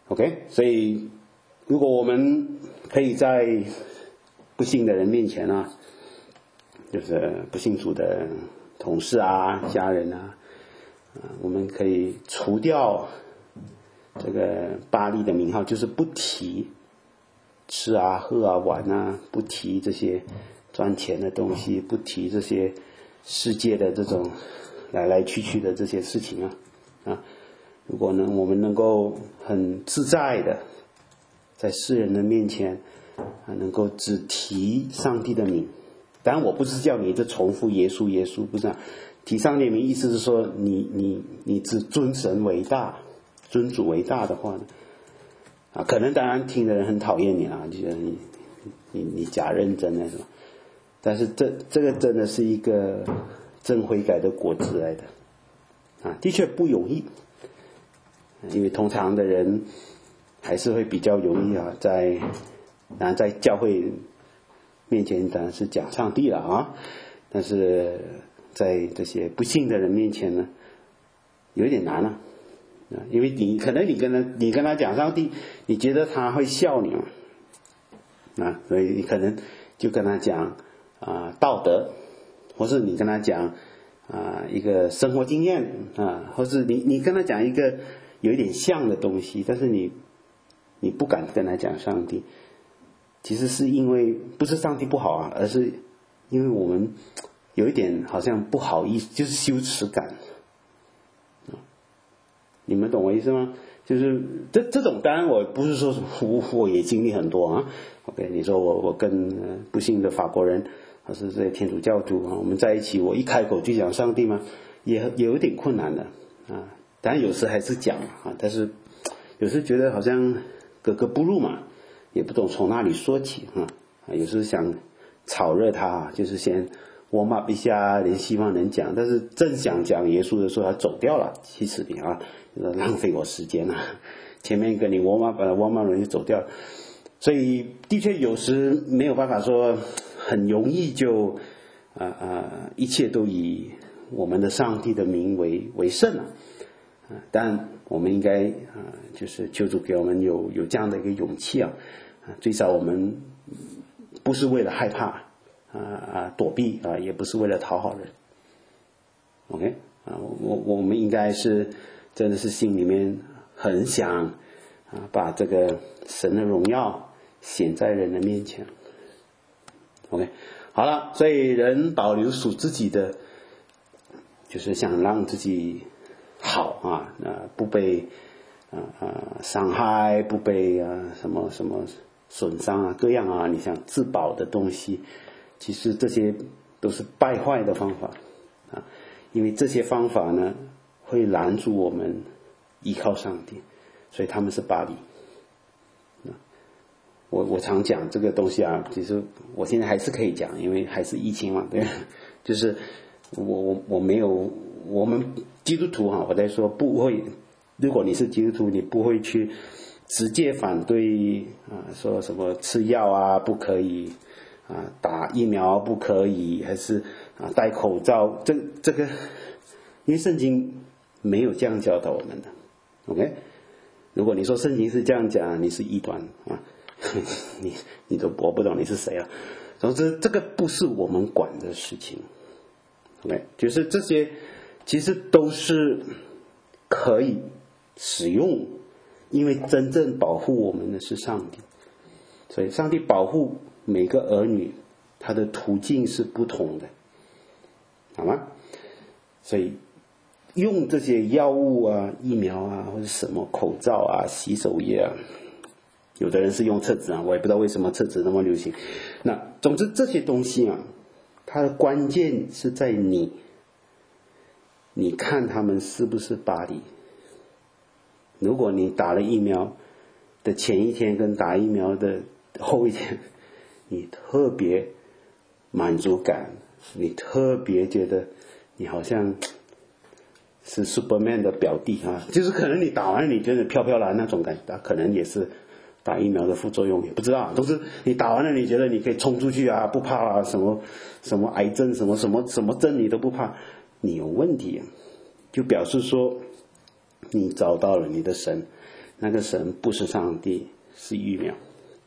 OK， 所以如果我们可以在不信的人面前啊，就是不信主的同事啊、家人啊，我们可以除掉这个巴力的名号，就是不提吃啊、喝啊、玩啊，不提这些赚钱的东西，不提这些世界的这种来来去去的这些事情啊。如果呢，我们能够很自在的在世人的面前能够只提上帝的名，当然我不是叫你就重复耶稣耶稣，不是提上帝的名，意思是说你只尊神为大，尊主为大的话呢，可能当然听的人很讨厌你啊，就觉得你假认真的是吧？但是这个真的是一个真悔改的果子来的的确不容易，因为通常的人还是会比较容易在教会面前当然是讲上帝了但是在这些不信的人面前呢，有一点难了因为你跟他讲上帝，你觉得他会笑你所以你可能就跟他讲道德，或是你跟他讲一个生活经验或是你跟他讲一个有一点像的东西，但是你不敢跟他讲上帝，其实是因为不是上帝不好而是因为我们有一点好像不好意思，就是羞耻感你们懂我意思吗？就是这种，当然我不是说我也经历很多OK， 你说我跟不信的法国人或是这些天主教徒我们在一起，我一开口就讲上帝吗？也有点困难的当然有时还是讲但是有时觉得好像格格不入嘛，也不懂从哪里说起有时想炒热他就是先warm up一下，连希望能讲，但是正想讲耶稣的时候他走掉了，气死你浪费我时间前面跟你warm up 人就走掉了，所以的确有时没有办法说很容易就一切都以我们的上帝的名为圣但我们应该就是求主给我们有这样的一个勇气最少我们不是为了害怕躲避也不是为了讨好人 OK 我们应该是真的是心里面很想把这个神的荣耀显在人的面前 OK 好了，所以人保留属自己的，就是想让自己好不被伤害，不被什么损伤各样你想自保的东西，其实这些都是败坏的方法因为这些方法呢会拦住我们依靠上帝，所以他们是巴力我常讲这个东西其实我现在还是可以讲，因为还是疫情嘛，对，就是我没有，我们基督徒我在说不会，如果你是基督徒，你不会去直接反对说什么吃药不可以打疫苗不可以，还是戴口罩，这个因为圣经没有这样教导我们的 OK， 如果你说圣经是这样讲，你是异端你都我不懂你是谁总之这个不是我们管的事情 OK， 就是这些其实都是可以使用，因为真正保护我们的是上帝，所以上帝保护每个儿女他的途径是不同的，好吗？所以用这些药物疫苗或者什么口罩洗手液有的人是用厕纸我也不知道为什么厕纸那么流行。那总之这些东西它的关键是在你看他们是不是巴力。如果你打了疫苗的前一天跟打疫苗的后一天，你特别满足感，你特别觉得你好像是 Superman 的表弟就是可能你打完你觉得飘飘然那种感觉，可能也是打疫苗的副作用，也不知道，都是你打完了你觉得你可以冲出去不怕什么癌症什么症你都不怕，你有问题就表示说你找到了你的神， 那个神不是上帝，是预苗。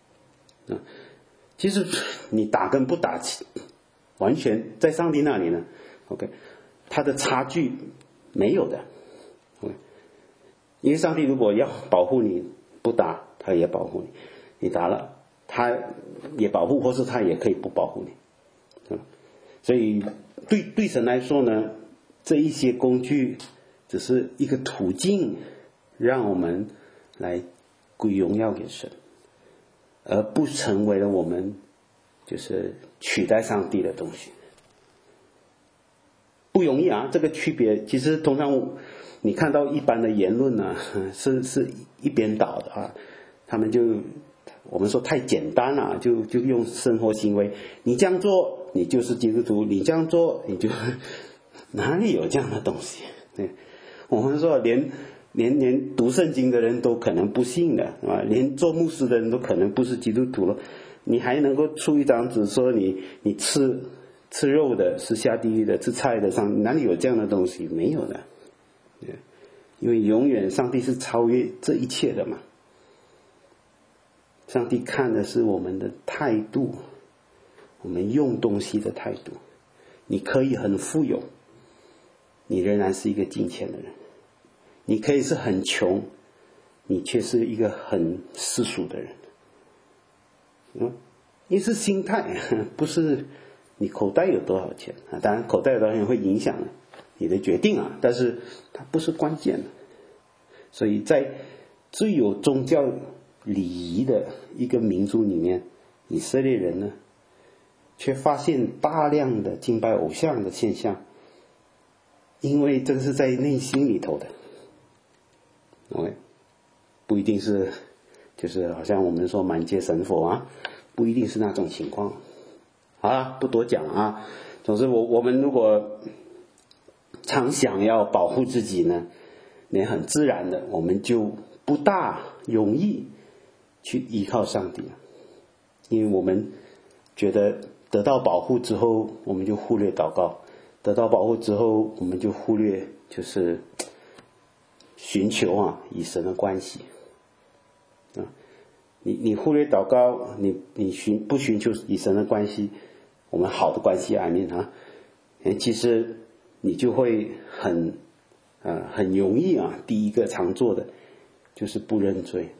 其实你打跟不打，完全在上帝那里呢 ，OK， 他的差距没有的 ，OK， 因为上帝如果要保护你，不打他也保护你，你打了他也保护，或是他也可以不保护你，所以对神来说呢，这一些工具只是一个途径，让我们来归荣耀给神，而不成为了我们就是取代上帝的东西。不容易啊，这个区别其实通常你看到一般的言论呢，是一边倒的啊，他们就我们说太简单了，就用生活行为，你这样做你就是基督徒，你这样做你就哪里有这样的东西？对，我们说连读圣经的人都可能不信的啊，连做牧师的人都可能不是基督徒了，你还能够出一张纸说你吃肉的是下地狱的，吃菜的上哪里有这样的东西？没有的，因为永远上帝是超越这一切的嘛。上帝看的是我们的态度，我们用东西的态度。你可以很富有，你仍然是一个金钱的人；你可以是很穷，你却是一个很世俗的人。因为是心态，不是你口袋有多少钱啊。当然口袋有多少钱会影响你的决定啊，但是它不是关键的。所以在最有宗教礼仪的一个民族里面，以色列人呢，却发现大量的敬拜偶像的现象，因为这个是在内心里头的。OK， 不一定是就是好像我们说满街神佛啊，不一定是那种情况。好了，不多讲啊。总之我们如果常想要保护自己呢，也很自然的，我们就不大容易去依靠上帝了，因为我们觉得得到保护之后，我们就忽略祷告；得到保护之后，我们就忽略就是寻求与神的关系。你忽略祷告，你不寻求与神的关系，我们好的关系其实你就会很容易第一个常做的就是不认罪。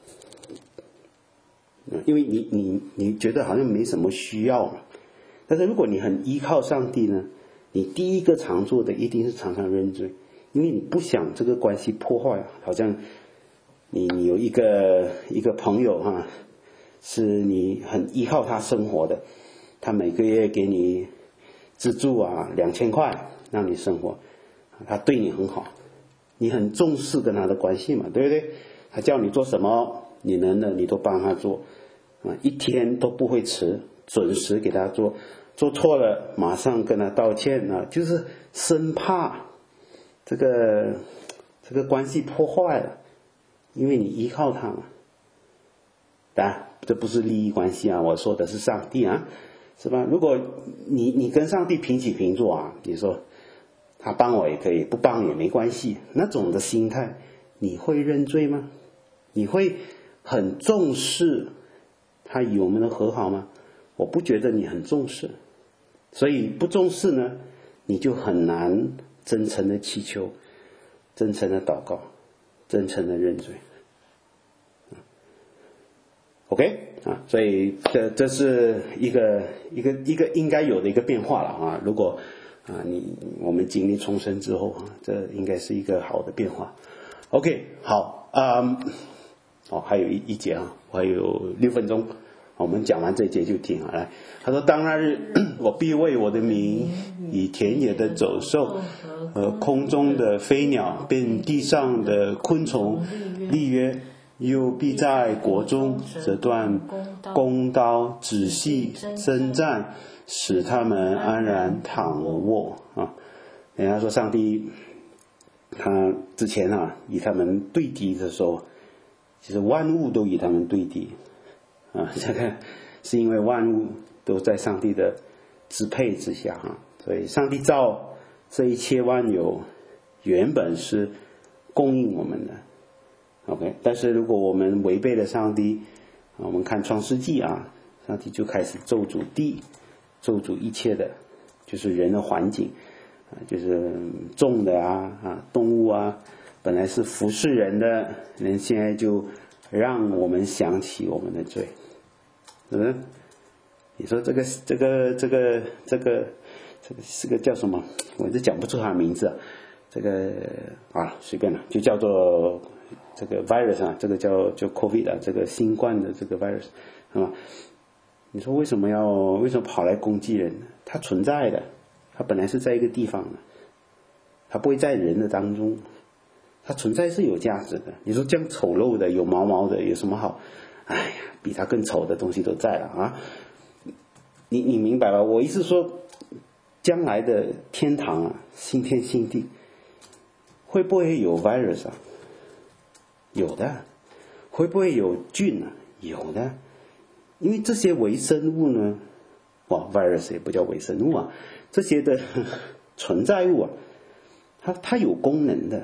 因为你觉得好像没什么需要嘛，但是如果你很依靠上帝呢，你第一个常做的一定是常常认罪，因为你不想这个关系破坏。好像你有一个朋友是你很依靠他生活的，他每个月给你资助2000块让你生活，他对你很好，你很重视跟他的关系嘛，对不对？他叫你做什么，你能的你都帮他做一天都不会迟，准时给他做，做错了马上跟他道歉就是生怕这个关系破坏了，因为你依靠他嘛。当然这不是利益关系我说的是上帝是吧？如果你跟上帝平起平坐你说他帮我也可以，不帮也没关系，那种的心态，你会认罪吗？你会很重视他与我们的和好吗？我不觉得你很重视，所以不重视呢，你就很难真诚的祈求，真诚的祷告，真诚的认罪。OK 所以这是一个应该有的一个变化了如果我们经历重生之后这应该是一个好的变化。OK 好还有一节我还有6分钟，我们讲完这节就停了。来，他说当那日我必为我的名以田野的走兽和空中的飞鸟并地上的昆虫立约，又必在国中折断弓刀，仔细征战，使他们安然躺卧人家说上帝他之前与他们对敌的时候，其实万物都与他们对敌这个是因为万物都在上帝的支配之下所以上帝造这一切万有原本是供应我们的 OK， 但是如果我们违背了上帝，我们看创世纪啊，上帝就开始咒诅地，咒诅一切的，就是人的环境就是种的动物本来是服侍人的人，现在就让我们想起我们的罪，是不是？你说这个叫什么？我就讲不出他的名字这个随便了，就叫做这个 virus 这个叫 COVID 这个新冠的这个 virus 你说为什么跑来攻击人呢？它存在的，它本来是在一个地方的，它不会在人的当中，它存在是有价值的。你说这样丑陋的有毛毛的有什么好？比它更丑的东西都在了你明白吧？我意思说将来的天堂新天新地会不会有 virus 有的。会不会有菌有的。因为这些微生物呢virus 也不叫微生物这些的存在物它有功能的。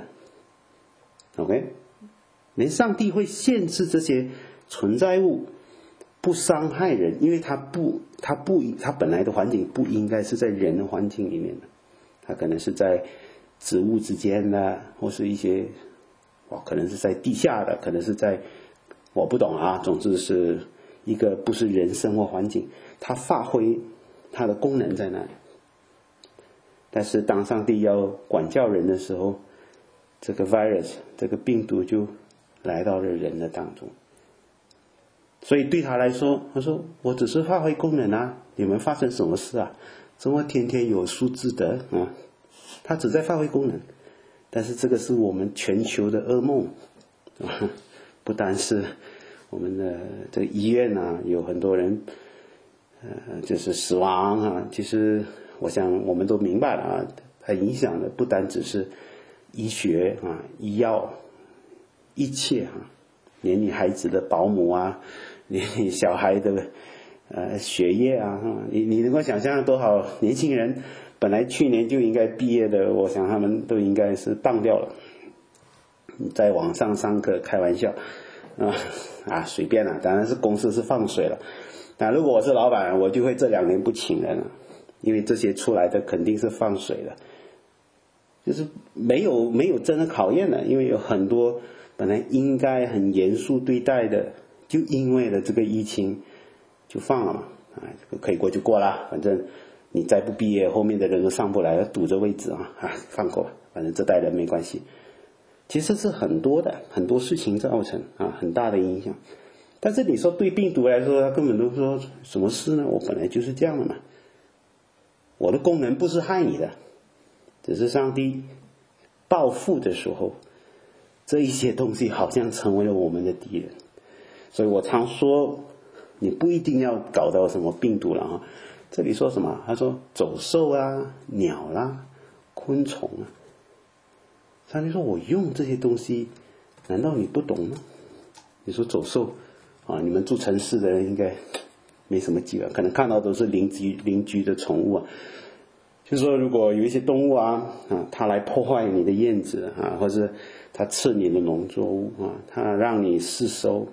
OK， 连上帝会限制这些存在物不伤害人，因为它本来的环境不应该是在人的环境里面的，它可能是在植物之间的，或是一些可能是在地下的，可能是在我不懂总之是一个不是人生活环境，它发挥它的功能在那里。但是当上帝要管教人的时候，这个 virus 这个病毒就来到了人的当中。所以对他来说，他说我只是发挥功能你们发生什么事怎么天天有数字的他只在发挥功能。但是这个是我们全球的噩梦不单是我们的这个医院有很多人就是死亡其实我想我们都明白了它影响的不单只是医学医药一切连你孩子的保姆连你小孩的学业你能够想象多少年轻人本来去年就应该毕业的，我想他们都应该是当掉了。在网上上课开玩笑随便当然是公司是放水了。那如果我是老板，我就会这2年不请人了，因为这些出来的肯定是放水的，就是没有真的考验的。因为有很多本来应该很严肃对待的，就因为了这个疫情就放了嘛可以过就过了，反正你再不毕业后面的人都上不来，堵着位置放过，反正这代人没关系。其实是很多事情造成很大的影响。但是你说对病毒来说，他根本都说什么事呢？我本来就是这样的嘛，我的功能不是害你的，只是上帝报复的时候，这一些东西好像成为了我们的敌人。所以我常说你不一定要搞到什么病毒了这里说什么？他说走兽鸟昆虫上帝说我用这些东西，难道你不懂吗？你说走兽你们住城市的人应该没什么机会，可能看到都是邻居的宠物就是说如果有一些动物它来破坏你的燕子或者它吃你的农作物它让你失收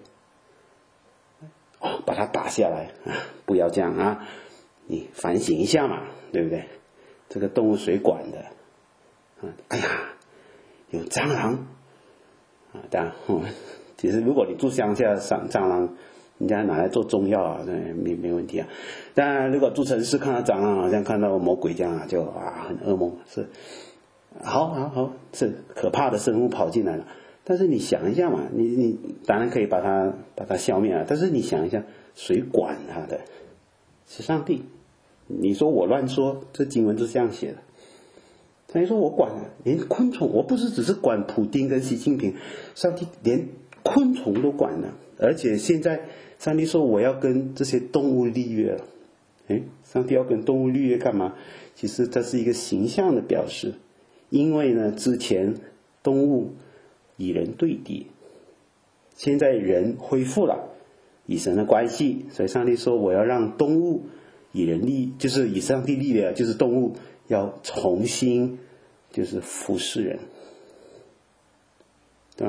把它打下来不要这样你反省一下嘛，对不对？这个动物谁管的有蟑螂当然其实如果你住乡下，蟑螂人家拿来做中药没问题当然如果住城市看到蟑螂好像看到魔鬼这样就很噩梦，是好是可怕的生物跑进来了。但是你想一下嘛，你当然可以把它消灭了，但是你想一下谁管它的？是上帝。你说我乱说，这经文是这样写的。上帝说我管连昆虫，我不是只是管普丁跟习近平，上帝连昆虫都管了。而且现在上帝说我要跟这些动物立约了。上帝要跟动物立约干嘛？其实这是一个形象的表示，因为呢之前动物与人对敌，现在人恢复了与神的关系，所以上帝说我要让动物与人就是与上帝立约，就是动物要重新就是服侍人，对吧？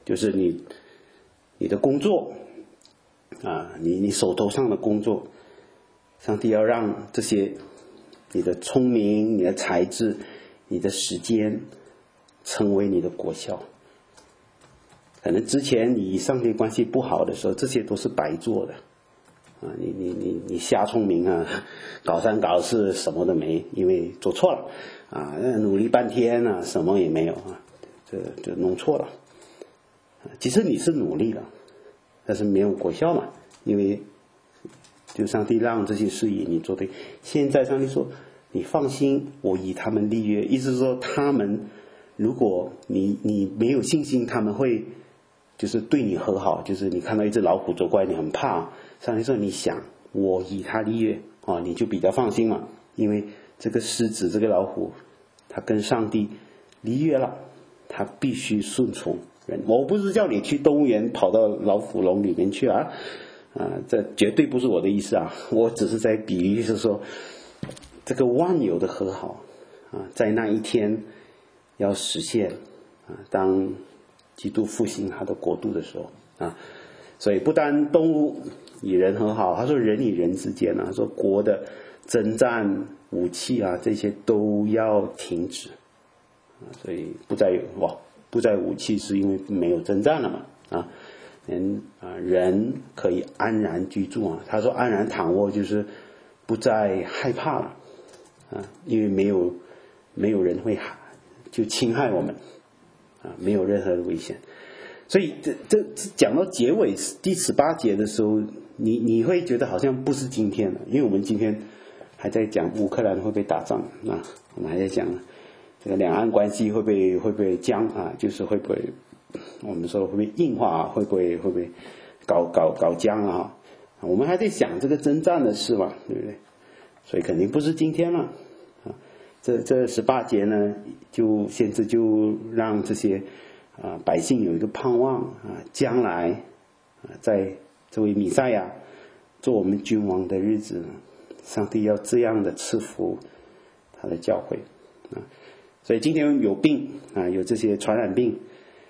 就是你的工作啊，你手头上的工作，上帝要让这些你的聪明、你的才智、你的时间成为你的果效。可能之前你与上帝关系不好的时候，这些都是白做的啊！你瞎聪明啊，搞三搞四什么都没，因为做错了啊，努力半天啊，什么也没有啊，这弄错了。其实你是努力了，但是没有果效嘛，因为就上帝让这些事以你做对。现在上帝说你放心，我与他们立约，意思是说他们如果你没有信心，他们会就是对你和好，就是你看到一只老虎走过来你很怕，上帝说你想我与他立约你就比较放心嘛，因为这个狮子这个老虎他跟上帝立约了，他必须顺从人。我不是叫你去动物园跑到老虎笼里面去这绝对不是我的意思啊，我只是在比喻，就是说这个万有的和好在那一天要实现当基督复兴他的国度的时候所以不但动物与人和好，他说人与人之间他说国的征战武器这些都要停止所以不再武器，是因为没有征战了嘛人可以安然居住他说安然躺卧就是不再害怕了因为没有人会就侵害我们没有任何的危险。所以这讲到结尾第18节的时候，你会觉得好像不是今天了，因为我们今天还在讲乌克兰会不会打仗我们还在讲这个两岸关系会不会僵就是会不会我们说会不会硬化会不会搞僵我们还在想这个征战的事嘛，对不对？所以肯定不是今天了这18节呢，就先知就让这些百姓有一个盼望将来在这位弥赛亚做我们君王的日子，上帝要这样的赐福他的教会所以今天有病有这些传染病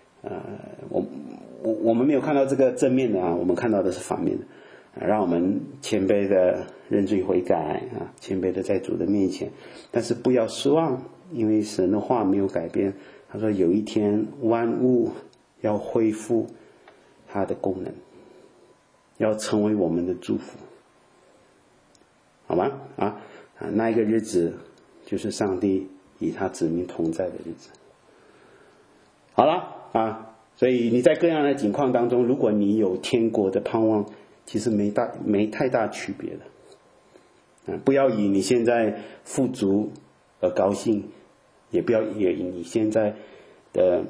我们没有看到这个正面的我们看到的是反面的让我们谦卑的认罪悔改谦卑的在主的面前，但是不要失望，因为神的话没有改变。他说有一天万物要恢复它的功能，要成为我们的祝福，好吗？那一个日子就是上帝与他子民同在的日子。好了所以你在各样的境况当中，如果你有天国的盼望，其实没太大区别的不要以你现在富足而高兴，也不要以你现在的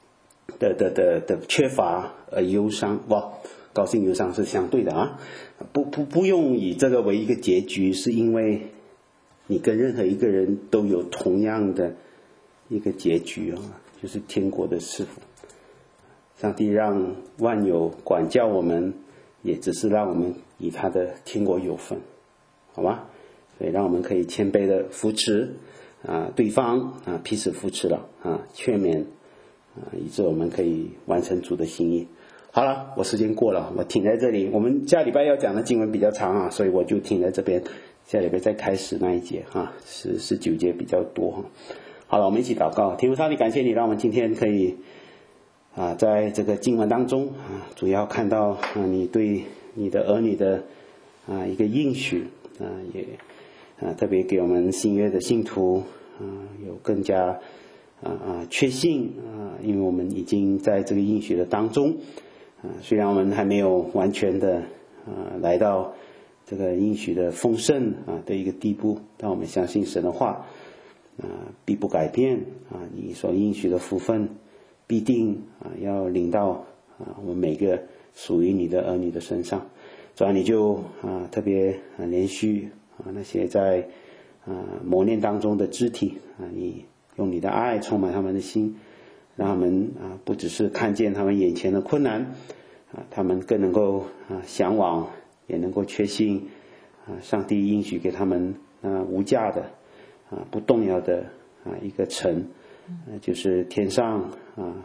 缺乏而忧伤。高兴忧伤是相对的不用以这个为一个结局，是因为你跟任何一个人都有同样的一个结局就是天国的赐福。上帝让万有管教我们，也只是让我们以他的天国有份，好吗？所以让我们可以谦卑的扶持对方彼此扶持了劝勉以致我们可以完成主的心意。好了，我时间过了，我停在这里。我们下礼拜要讲的经文比较长所以我就停在这边，下礼拜再开始那一节19节比较多好了，我们一起祷告。天父上帝，感谢你让我们今天可以在这个经文当中主要看到你对你的儿女的一个应许也特别给我们新约的信徒有更加确信因为我们已经在这个应许的当中虽然我们还没有完全的来到这个应许的丰盛的一个地步，但我们相信神的话必不改变你所应许的福分必定要临到我们每个属于你的儿女的身上。主要你就特别连续那些在磨练当中的肢体你用你的爱充满他们的心，让他们不只是看见他们眼前的困难他们更能够向往，也能够确信上帝应许给他们无价的不动摇的一个城就是天上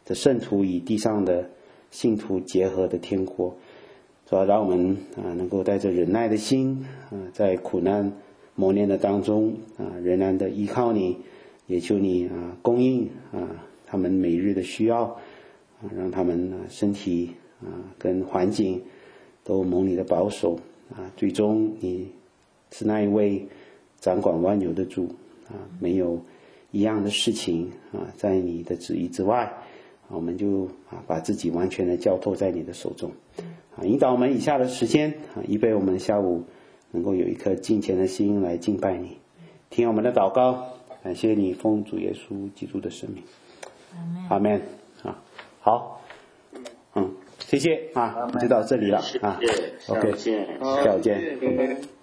的圣徒与地上的信徒结合的天国。主要让我们能够带着忍耐的心在苦难磨练的当中仍然的依靠你，也求你供应他们每日的需要，让他们身体跟环境都蒙你的保守最终你是那一位掌管万有的主没有一样的事情在你的旨意之外，我们就把自己完全的交托在你的手中引导我们以下的时间预备我们下午能够有一颗敬虔的心来敬拜你，听我们的祷告，感谢你奉主耶稣基督的圣名，阿们。好，谢谢就到这里了OK，下午见。